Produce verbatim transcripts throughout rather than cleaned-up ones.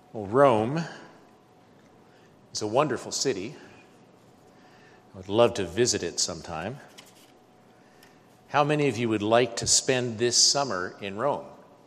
Well, Rome is a wonderful city. I would love to visit it sometime. How many of you would like to spend this summer in Rome?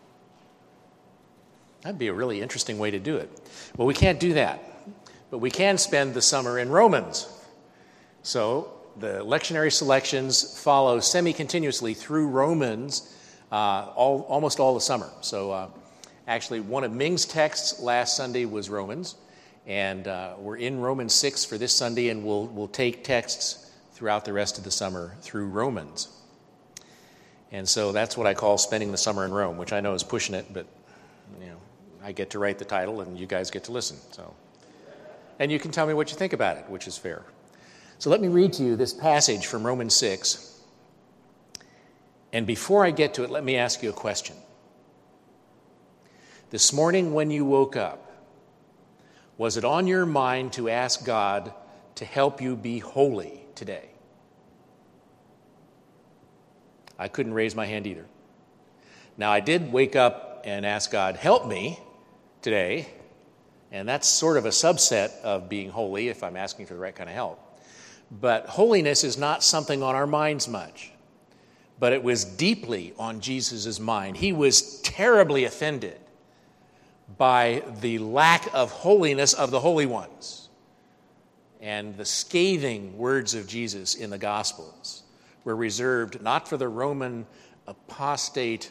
That'd be a really interesting way to do it. Well, we can't do that, but we can spend the summer in Romans. So the lectionary selections follow semi-continuously through Romans uh, all, almost all the summer. So uh, actually, one of Ming's texts last Sunday was Romans, and uh, we're in Romans six for this Sunday, and we'll we'll take texts throughout the rest of the summer through Romans. And so that's what I call spending the summer in Rome, which I know is pushing it, but you know, I get to write the title, and you guys get to listen. So, and you can tell me what you think about it, which is fair. So let me read to you this passage from Romans six. And before I get to it, let me ask you a question. This morning when you woke up, was it on your mind to ask God to help you be holy today? I couldn't raise my hand either. Now, I did wake up and ask God, help me today, and that's sort of a subset of being holy if I'm asking for the right kind of help. But holiness is not something on our minds much, but it was deeply on Jesus' mind. He was terribly offended by the lack of holiness of the holy ones. And the scathing words of Jesus in the Gospels were reserved not for the Roman apostate,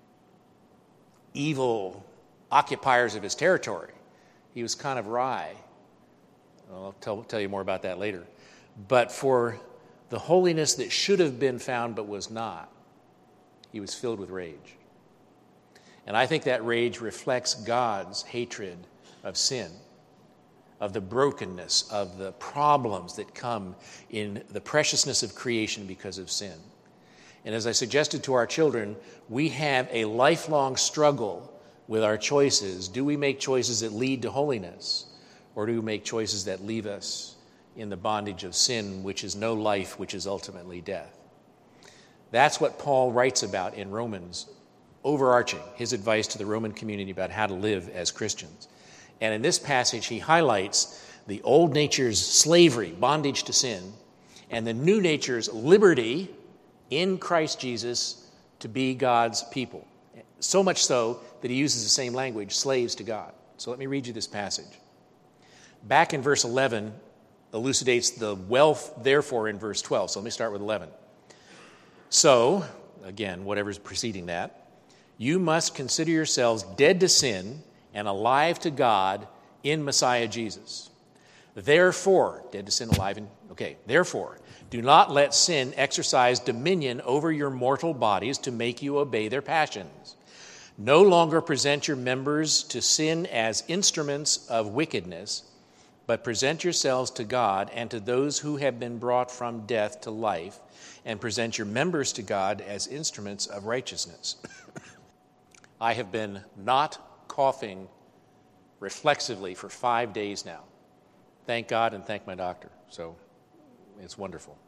evil occupiers of his territory. He was kind of wry. I'll tell, tell you more about that later. But for the holiness that should have been found but was not, he was filled with rage. And I think that rage reflects God's hatred of sin, of the brokenness, of the problems that come in the preciousness of creation because of sin. And as I suggested to our children, we have a lifelong struggle with our choices. Do we make choices that lead to holiness, or do we make choices that leave us in the bondage of sin, which is no life, which is ultimately death? That's what Paul writes about in Romans, overarching his advice to the Roman community about how to live as Christians. And in this passage, he highlights the old nature's slavery, bondage to sin, and the new nature's liberty in Christ Jesus to be God's people. So much so that he uses the same language, slaves to God. So let me read you this passage. Back in verse eleven, elucidates the wealth, therefore, in verse twelve. So let me start with eleven. So, again, whatever's preceding that, you must consider yourselves dead to sin and alive to God in Messiah Jesus. Therefore, dead to sin, alive in, okay, therefore, do not let sin exercise dominion over your mortal bodies to make you obey their passions. No longer present your members to sin as instruments of wickedness, but present yourselves to God and to those who have been brought from death to life, and present your members to God as instruments of righteousness. I have been not coughing reflexively for five days now. Thank God and thank my doctor. So it's wonderful.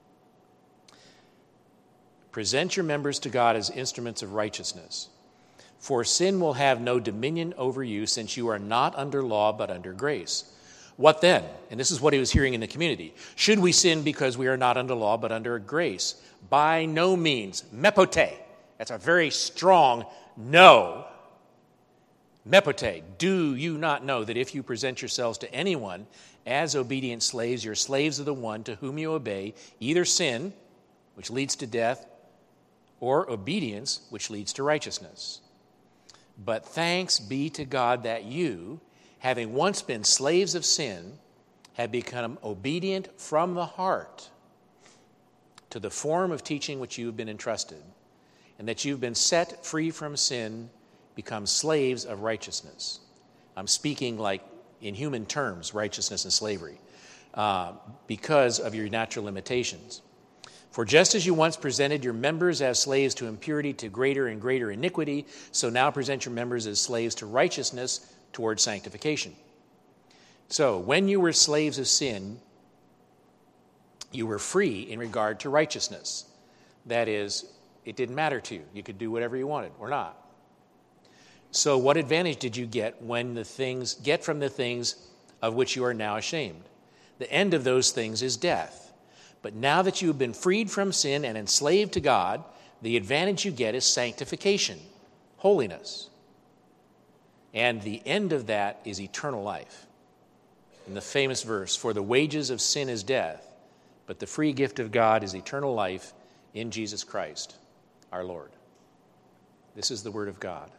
Present your members to God as instruments of righteousness. For sin will have no dominion over you, since you are not under law but under grace. What then? And this is what he was hearing in the community. Should we sin because we are not under law but under grace? By no means. Mepote. That's a very strong no. Mepote. Do you not know that if you present yourselves to anyone as obedient slaves, you're slaves of the one to whom you obey, either sin, which leads to death, or obedience, which leads to righteousness? But thanks be to God that you, having once been slaves of sin, have become obedient from the heart to the form of teaching which you have been entrusted, and that you've been set free from sin, become slaves of righteousness. I'm speaking like in human terms, righteousness and slavery, uh, because of your natural limitations. For just as you once presented your members as slaves to impurity to greater and greater iniquity, so now present your members as slaves to righteousness towards sanctification. So, when you were slaves of sin, you were free in regard to righteousness. That is, it didn't matter to you. You could do whatever you wanted or not. So what advantage did you get when the things get from the things of which you are now ashamed? The end of those things is death. But now that you have been freed from sin and enslaved to God, the advantage you get is sanctification, holiness. And the end of that is eternal life. In the famous verse, for the wages of sin is death, but the free gift of God is eternal life in Jesus Christ, our Lord. This is the word of God.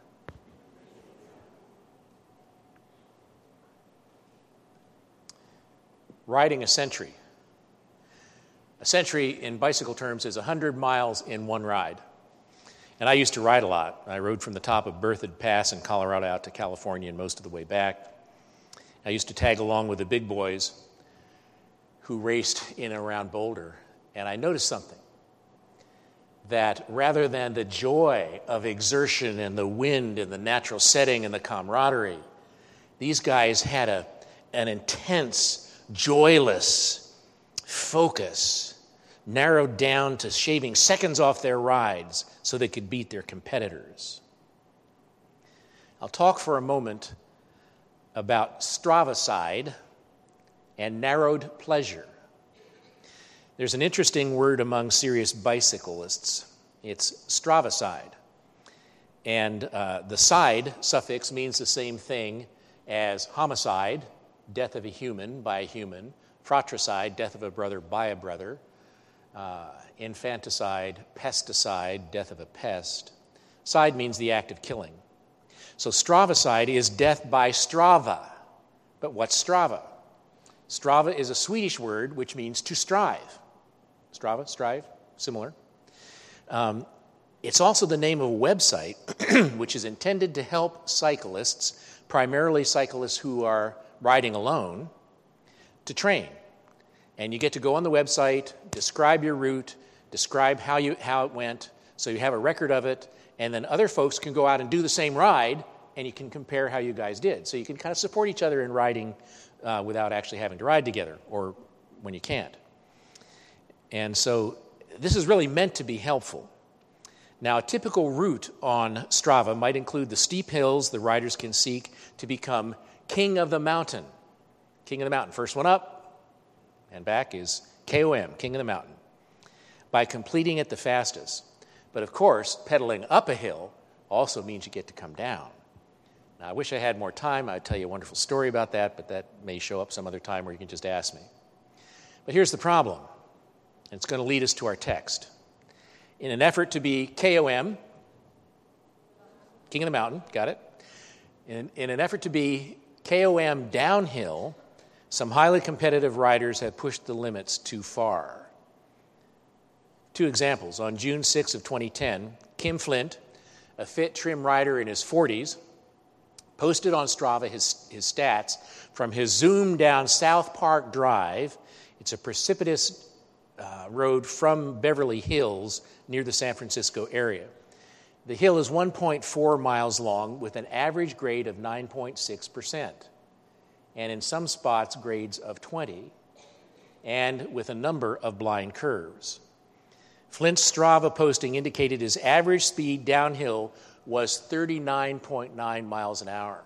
Riding a century. A century in bicycle terms is one hundred miles in one ride. And I used to ride a lot. I rode from the top of Berthoud Pass in Colorado out to California and most of the way back. I used to tag along with the big boys who raced in and around Boulder. And I noticed something, that rather than the joy of exertion and the wind and the natural setting and the camaraderie, these guys had a, an intense, joyless focus, narrowed down to shaving seconds off their rides so they could beat their competitors. I'll talk for a moment about Stravocide and narrowed pleasure. There's an interesting word among serious bicyclists. It's Stravocide. And uh, the side suffix means the same thing as homicide, death of a human by a human, fratricide, death of a brother by a brother, uh, infanticide, pesticide, death of a pest. Side means the act of killing. So Stravocide is death by Strava. But what's Strava? Strava is a Swedish word which means to strive. Strava, strive, similar. Um, it's also the name of a website which is intended to help cyclists, primarily cyclists who are riding alone, to train. And you get to go on the website, describe your route, describe how you how it went, so you have a record of it, and then other folks can go out and do the same ride, and you can compare how you guys did. So you can kind of support each other in riding uh, without actually having to ride together, or when you can't. And so this is really meant to be helpful. Now, a typical route on Strava might include the steep hills the riders can seek to become king of the mountain. King of the mountain. First one up and back is K O M, king of the mountain, by completing it the fastest. But of course, pedaling up a hill also means you get to come down. Now, I wish I had more time. I'd tell you a wonderful story about that, but that may show up some other time where you can just ask me. But here's the problem, and it's going to lead us to our text. In an effort to be K O M, king of the mountain, got it? In, in an effort to be K O M downhill, some highly competitive riders have pushed the limits too far. Two examples. On June sixth of twenty ten, Kim Flint, a fit, trim rider in his forties, posted on Strava his, his stats from his zoom down South Park Drive. It's a precipitous uh, road from Beverly Hills near the San Francisco area. The hill is one point four miles long with an average grade of nine point six percent, and in some spots grades of twenty, and with a number of blind curves. Flint's Strava posting indicated his average speed downhill was thirty-nine point nine miles an hour,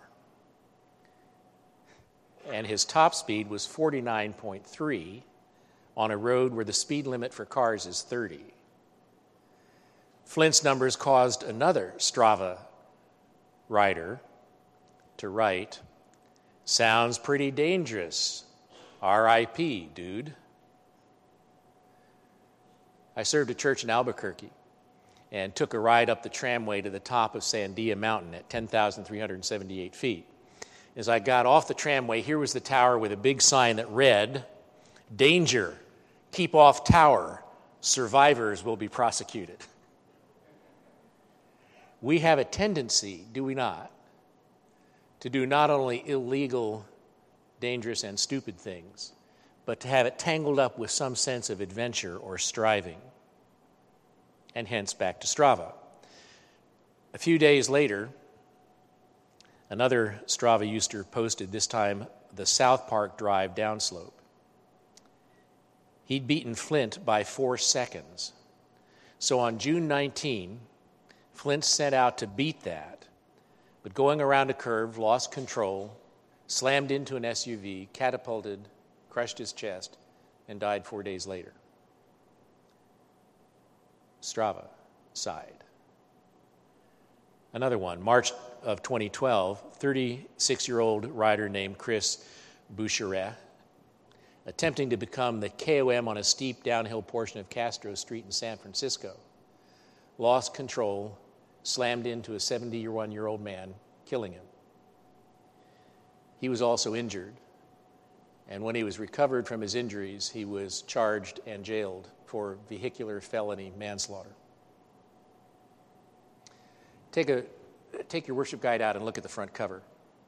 and his top speed was forty-nine point three on a road where the speed limit for cars is thirty. Flint's numbers caused another Strava rider to write, "Sounds pretty dangerous. R I P, dude." I served a church in Albuquerque and took a ride up the tramway to the top of Sandia Mountain at ten thousand three hundred seventy-eight feet. As I got off the tramway, here was the tower with a big sign that read, "Danger, keep off tower, survivors will be prosecuted." We have a tendency, do we not, to do not only illegal, dangerous, and stupid things, but to have it tangled up with some sense of adventure or striving. And hence back to Strava. A few days later, another Strava user posted, this time the South Park Drive downslope. He'd beaten Flint by four seconds. So on June nineteenth, Flint set out to beat that, but going around a curve, lost control, slammed into an S U V, catapulted, crushed his chest, and died four days later. Strava side. Another one, March of twenty twelve, thirty-six-year-old rider named Chris Boucheret, attempting to become the K O M on a steep downhill portion of Castro Street in San Francisco, lost control, slammed into a seventy-one-year-old man, killing him. He was also injured, and when he was recovered from his injuries, he was charged and jailed for vehicular felony manslaughter. Take a take your worship guide out and look at the front cover.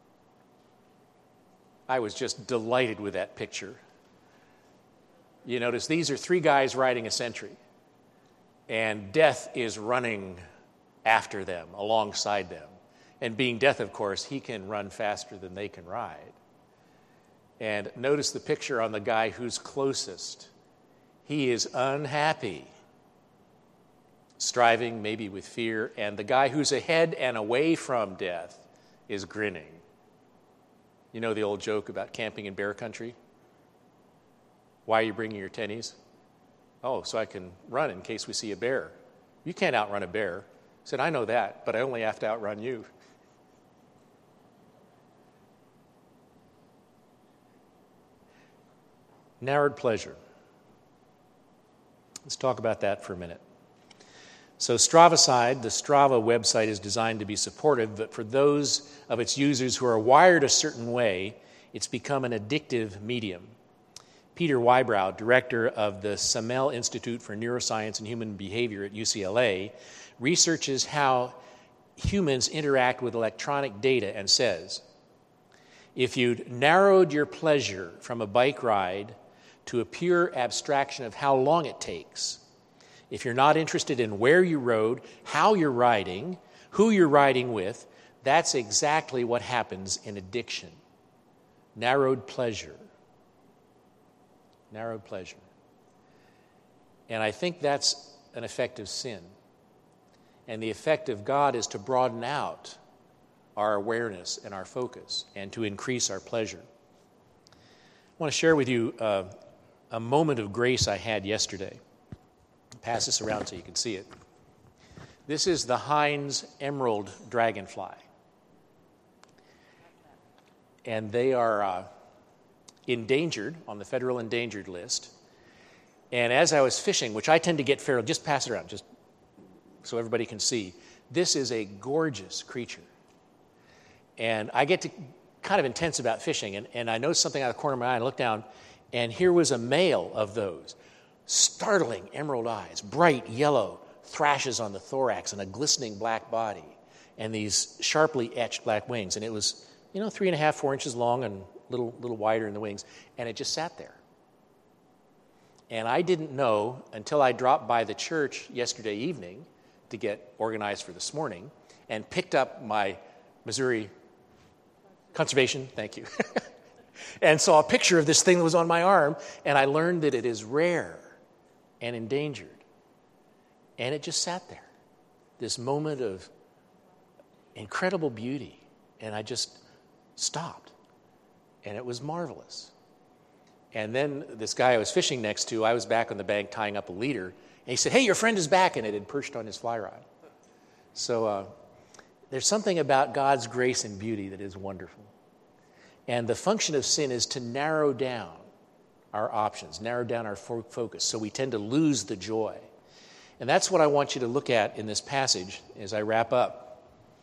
I was just delighted with that picture. You notice these are three guys riding a Century, and death is running after them, alongside them. And being death, of course, he can run faster than they can ride. And notice the picture on the guy who's closest. He is unhappy, striving maybe with fear, and the guy who's ahead and away from death is grinning. You know the old joke about camping in bear country? Why are you bringing your tennies? Oh, so I can run in case we see a bear. You can't outrun a bear. I said, I know that, but I only have to outrun you. Narrowed pleasure. Let's talk about that for a minute. So Stravaside, the Strava website, is designed to be supportive, but for those of its users who are wired a certain way, it's become an addictive medium. Peter Wybrow, director of the Semel Institute for Neuroscience and Human Behavior at U C L A, researches how humans interact with electronic data and says, if you'd narrowed your pleasure from a bike ride to a pure abstraction of how long it takes, if you're not interested in where you rode, how you're riding, who you're riding with, that's exactly what happens in addiction. Narrowed pleasure. Narrowed pleasure. And I think that's an effect of sin. And the effect of God is to broaden out our awareness and our focus and to increase our pleasure. I want to share with you uh, a moment of grace I had yesterday. Pass this around so you can see it. This is the Heinz Emerald Dragonfly. And they are uh, endangered on the federal endangered list. And as I was fishing, which I tend to get fairly, just pass it around, just so everybody can see, this is a gorgeous creature. And I get to kind of intense about fishing, and, and I noticed something out of the corner of my eye, and I looked down, and here was a male of those. Startling emerald eyes, bright yellow thrashes on the thorax and a glistening black body and these sharply etched black wings. And it was, you know, three and a half, four inches long and a little, little wider in the wings. And it just sat there. And I didn't know until I dropped by the church yesterday evening to get organized for this morning and picked up my Missouri Conservation, thank you, and saw a picture of this thing that was on my arm, and I learned that it is rare and endangered. And it just sat there, this moment of incredible beauty. And I just stopped. And it was marvelous. And then this guy I was fishing next to, I was back on the bank tying up a leader. And he said, hey, your friend is back. And it had perched on his fly rod. So uh, there's something about God's grace and beauty that is wonderful. And the function of sin is to narrow down our options, narrow down our fo- focus, so we tend to lose the joy. And that's what I want you to look at in this passage as I wrap up,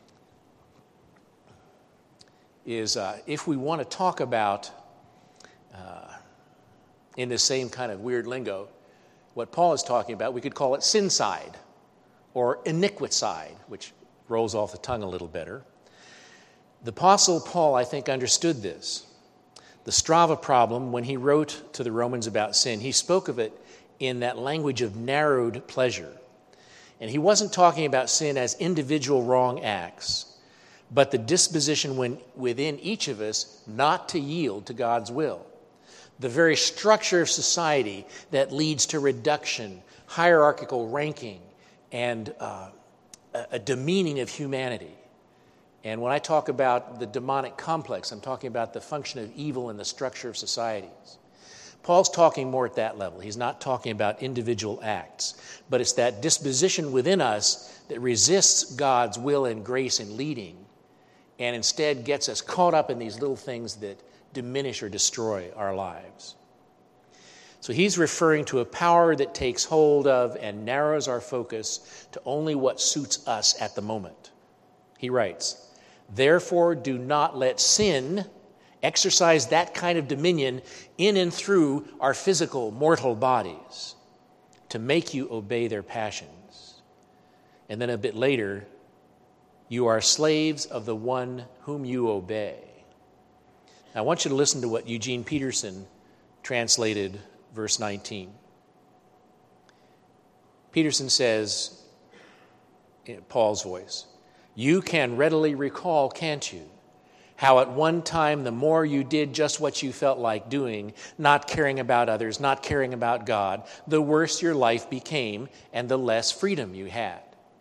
is uh, if we want to talk about, uh, in this same kind of weird lingo, what Paul is talking about, we could call it sin side or iniquicide, which rolls off the tongue a little better. The Apostle Paul, I think, understood this. The Strava problem, when he wrote to the Romans about sin, he spoke of it in that language of narrowed pleasure. And he wasn't talking about sin as individual wrong acts, but the disposition when, within each of us not to yield to God's will. The very structure of society that leads to reduction, hierarchical ranking, and uh, a, a demeaning of humanity. And when I talk about the demonic complex, I'm talking about the function of evil in the structure of societies. Paul's talking more at that level. He's not talking about individual acts, but it's that disposition within us that resists God's will and grace in leading and instead gets us caught up in these little things that diminish or destroy our lives. So he's referring to a power that takes hold of and narrows our focus to only what suits us at the moment. He writes, "Therefore do not let sin exercise that kind of dominion in and through our physical, mortal bodies to make you obey their passions." And then a bit later, "You are slaves of the one whom you obey." Now, I want you to listen to what Eugene Peterson translated verse nineteen. Peterson says, in Paul's voice, "You can readily recall, can't you, how at one time the more you did just what you felt like doing, not caring about others, not caring about God, the worse your life became and the less freedom you had."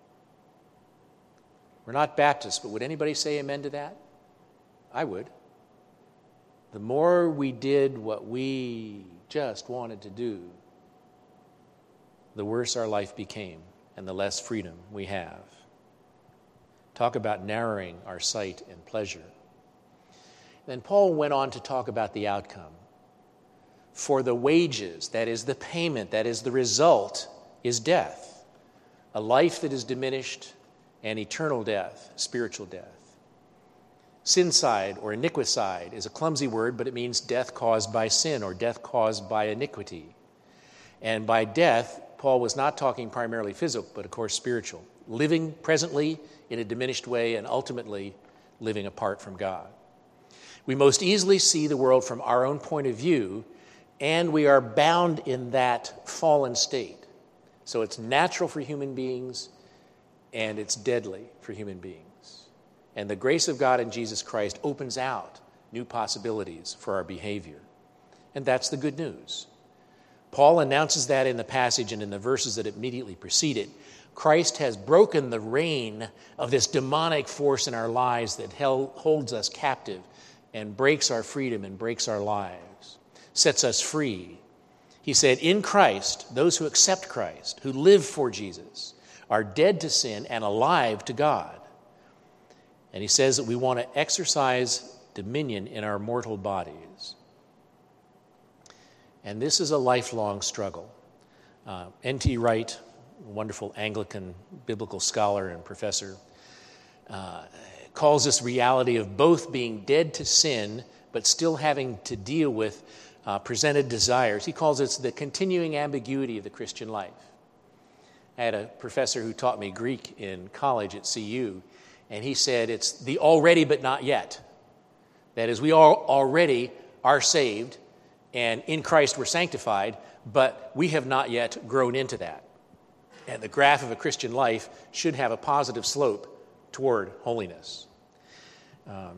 We're not Baptists, but would anybody say amen to that? I would. The more we did what we just wanted to do, the worse our life became and the less freedom we have. Talk about narrowing our sight and pleasure. Then Paul went on to talk about the outcome. "For the wages, that is the payment, that is the result, is death, a life that is diminished, and eternal death, spiritual death." Sincide or iniquicide is a clumsy word, but it means death caused by sin or death caused by iniquity. And by death, Paul was not talking primarily physical, but of course spiritual. Living presently in a diminished way and ultimately living apart from God. We most easily see the world from our own point of view, and we are bound in that fallen state. So it's natural for human beings, and it's deadly for human beings. And the grace of God in Jesus Christ opens out new possibilities for our behavior. And that's the good news. Paul announces that in the passage and in the verses that immediately precede it. Christ has broken the reign of this demonic force in our lives that held, holds us captive and breaks our freedom and breaks our lives, sets us free. He said, in Christ, those who accept Christ, who live for Jesus, are dead to sin and alive to God. And he says that we want to exercise dominion in our mortal bodies. And this is a lifelong struggle. Uh, N T Wright, a wonderful Anglican biblical scholar and professor, uh, calls this reality of both being dead to sin but still having to deal with uh, presented desires. He calls it the continuing ambiguity of the Christian life. I had a professor who taught me Greek in college at C U, and he said it's the already but not yet. That is, we all already are saved, and in Christ we're sanctified, but we have not yet grown into that. And the graph of a Christian life should have a positive slope toward holiness. Um,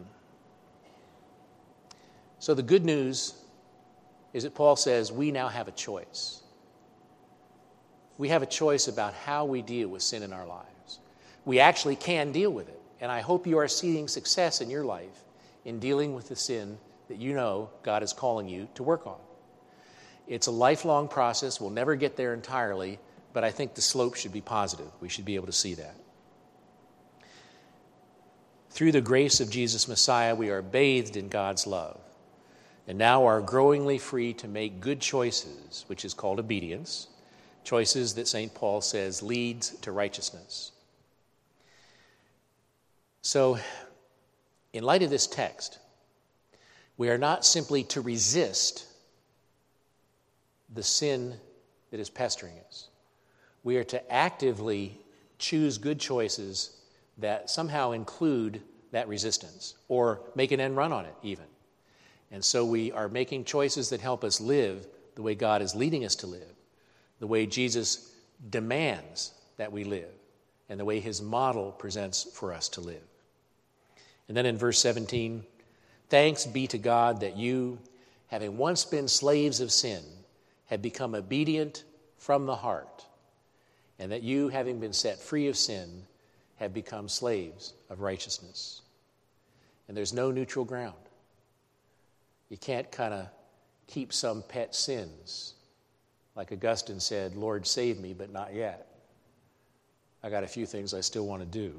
so the good news is that Paul says we now have a choice. We have a choice about how we deal with sin in our lives. We actually can deal with it. And I hope you are seeing success in your life in dealing with the sin that you know God is calling you to work on. It's a lifelong process. We'll never get there entirely, but I think the slope should be positive. We should be able to see that. Through the grace of Jesus Messiah, we are bathed in God's love, and now are growingly free to make good choices, which is called obedience, choices that Saint Paul says leads to righteousness. So, in light of this text, we are not simply to resist the sin that is pestering us. We are to actively choose good choices that somehow include that resistance or make an end run on it even. And so we are making choices that help us live the way God is leading us to live, the way Jesus demands that we live, and the way his model presents for us to live. And then in verse seventeen, thanks be to God that you, having once been slaves of sin, have become obedient from the heart, and that you, having been set free of sin, have become slaves of righteousness. And there's no neutral ground. You can't kind of keep some pet sins. Like Augustine said, Lord, save me, but not yet. I got a few things I still want to do.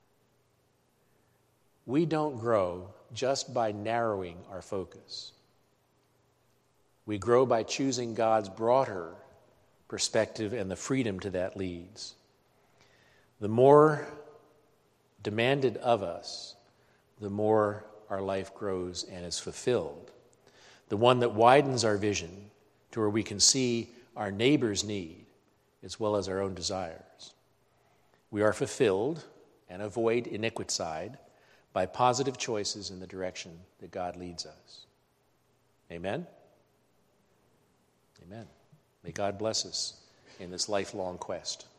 We don't grow just by narrowing our focus. We grow by choosing God's broader perspective and the freedom to that leads. The more demanded of us, the more our life grows and is fulfilled. The one that widens our vision to where we can see our neighbor's need as well as our own desires. We are fulfilled and avoid iniquity by positive choices in the direction that God leads us. Amen? Amen. May God bless us in this lifelong quest.